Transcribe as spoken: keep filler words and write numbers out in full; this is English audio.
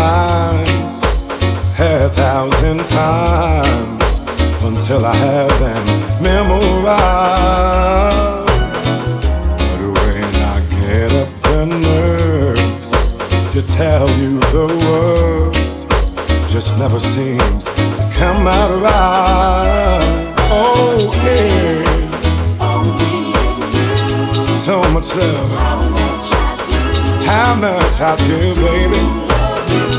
lines a thousand times until I have them memorized. But when I get up the nerves to tell you the words, just never seems to come out right. Oh yeah, so much love. How much I do, baby.